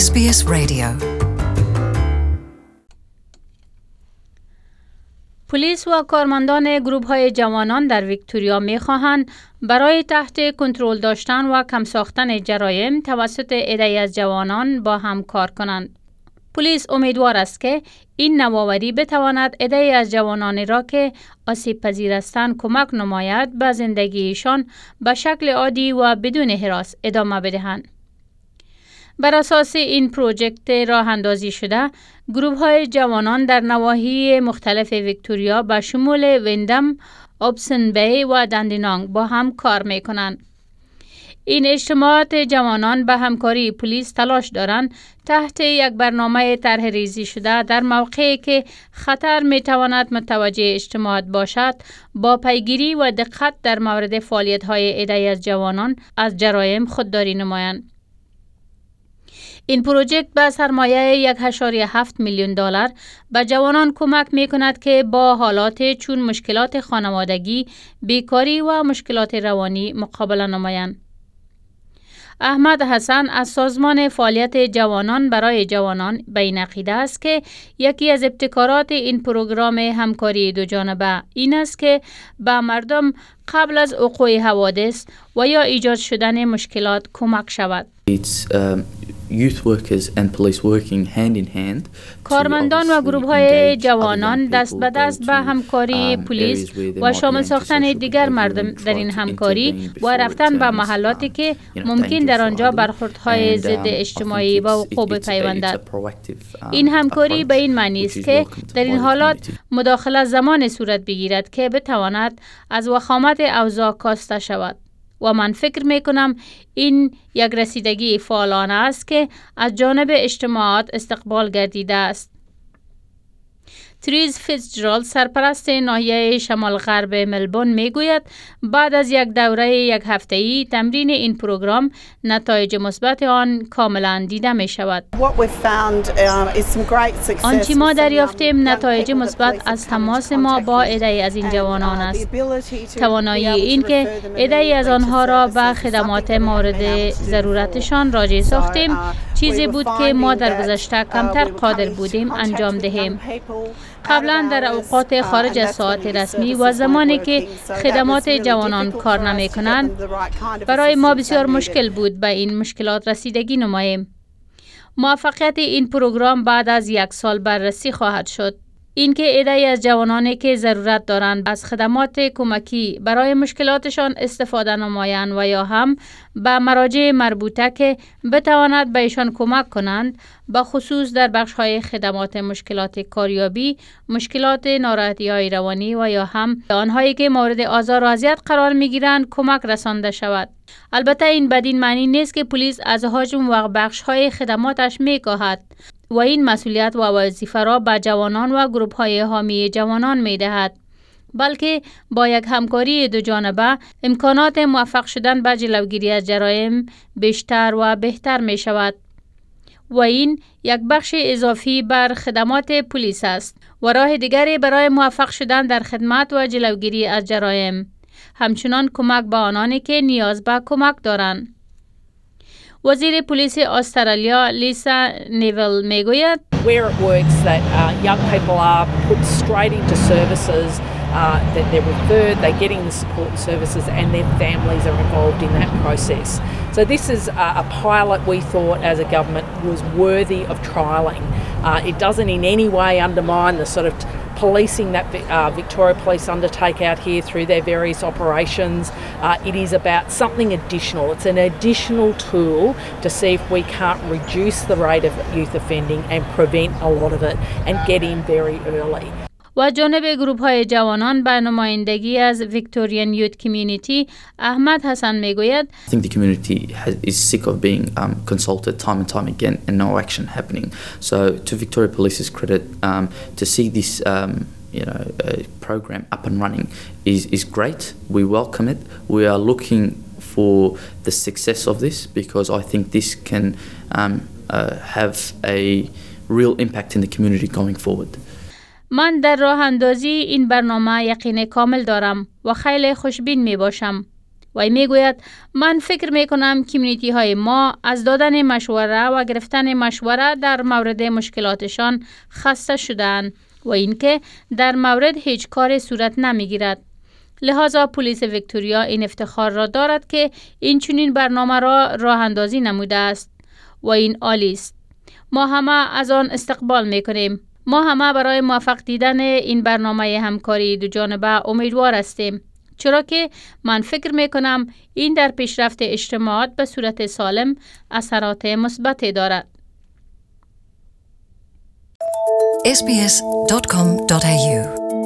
SBS Radio. پلیس و کارمندان گروه‌های جوانان در ویکتوریا می‌خواهند برای تحت کنترل داشتن و کم ساختن جرایم توسط عده‌ای از جوانان با هم کار کنند. پلیس امیدوار است که این نوآوری بتواند عده‌ای از جوانانی را که آسیب پذیر هستند کمک نماید به زندگیشان به شکل عادی و بدون هراس ادامه بدهند. بر اساس این پروژکت راه اندازی شده، گروه‌های جوانان در نواحی مختلف ویکتوریا به شمول ویندم، آبسن بی و دندینانگ با هم کار می‌کنند. این اجتماعات جوانان به همکاری پلیس تلاش دارند تحت یک برنامه طرح ریزی شده در موقعی که خطر می‌تواند متوجه اجتماعات باشد، با پیگیری و دقت در مورد فعالیت‌های عده‌ای از جوانان از جرایم خودداری نمایند. این پروژه به سرمایه $1.7 میلیون به جوانان کمک می کند که با حالات چون مشکلات خانوادگی، بیکاری و مشکلات روانی مقابله نمایند. احمد حسن از سازمان فعالیت جوانان برای جوانان به این عقیده است که یکی از ابتکارات این پروگرام همکاری دو جانبه این است که به مردم قبل از وقوع حوادث و یا ایجاد شدن مشکلات کمک شود. Youth workers and police working hand in hand. کارمندان و گروه‌های جوانان دست به دست به همکاری پلیس و شامل ساختن دیگر مردم در این همکاری و رفتن به محلاتی که ممکن در آنجا برخوردهای ضد اجتماعی به وقوع بپیوندد. این همکاری به این معنی است که در این حالات مداخله زمان صورت بگیرد که بتواند از وخامت اوضاع کاسته شود. و من فکر می کنم این یک رسیدگی فعالانه است که از جانب اجتماعات استقبال گردیده است. تریز فیتزجرالد سرپرست ناحیه شمال غرب ملبورن می گوید بعد از یک دوره یک هفته‌ای تمرین این پروگرام نتایج مثبت آن کاملا دیده می شود. آنچه ما دریافتیم نتایج مثبت از تماس ما با عده‌ای از این جوانان است. توانایی این که عده‌ای از آنها را به خدمات مورد ضرورتشان راجع ساختیم چیزی بود که ما در گذشته کمتر قادر بودیم انجام دهیم. قبلا در اوقات خارج از ساعت رسمی و زمانی که خدمات جوانان کار نمی کنند برای ما بسیار مشکل بود به این مشکلات رسیدگی نماییم. موفقیت این پروگرام بعد از 1 سال بررسی خواهد شد. اینکه عده‌ای از جوانانی که ضرورت دارند از خدمات کمکی برای مشکلاتشان استفاده نمایند و یا هم به مراجع مربوطه که بتواند به ایشان کمک کنند، به خصوص در بخش‌های خدمات مشکلات کاریابی، مشکلات ناراحتی‌های روانی و یا هم به آنهایی که مورد آزار و اذیت قرار می‌گیرند کمک رسانده شود. البته این بدین معنی نیست که پلیس از حجم و بخش‌های خدماتش می‌کاهد و این مسئولیت و وظیفه را به جوانان و گروه‌های حامی جوانان می‌دهد، بلکه با یک همکاری دو جانبه امکانات موفق شدن به جلوگیری از جرایم بیشتر و بهتر می‌شود و این یک بخش اضافی بر خدمات پلیس است و راه دیگری برای موفق شدن در خدمت و جلوگیری از جرایم، همچنان کمک به آنانی که نیاز به کمک دارند. وزیر پلیس استرالیا لیسا نیول میگوید where it works that young people are put straight into services, that they're referred, they're getting the support services and their families are involved in that process. So this is a pilot we thought as a government was worthy of trialling. It doesn't in any way undermine the sort of policing that Victoria Police undertake out here through their various operations. It is about something additional. It's an additional tool to see if we can't reduce the rate of youth offending and prevent a lot of it and get in very early. و جانب گروه‌های جوانان به نمایندگی از ویکتوریان یوت کمیونیتی احمد حسن میگوید I think the community is sick of being consulted time and time again and no action happening. So to Victoria Police's credit, to see this program up and running is great. We welcome it. We are looking for the success of this because I think this can have a real impact in the community going forward. من در راه اندازی این برنامه یقین کامل دارم و خیلی خوشبین می باشم. وی میگوید من فکر میکنم کمیونیتی های ما از دادن مشوره و گرفتن مشوره در مورد مشکلاتشان خسته شدند و اینکه در مورد هیچ کار صورت نمیگیرد. لذا پلیس ویکتوریا این افتخار را دارد که این چنین برنامه را راه اندازی نموده است و این عالی است. ما همه از آن استقبال میکنیم. ما همه برای موفق دیدن این برنامه همکاری دو جانبه امیدوار هستیم، چرا که من فکر میکنم این در پیشرفت اجتماعات به صورت سالم اثرات مثبتی دارد. sbs.com.au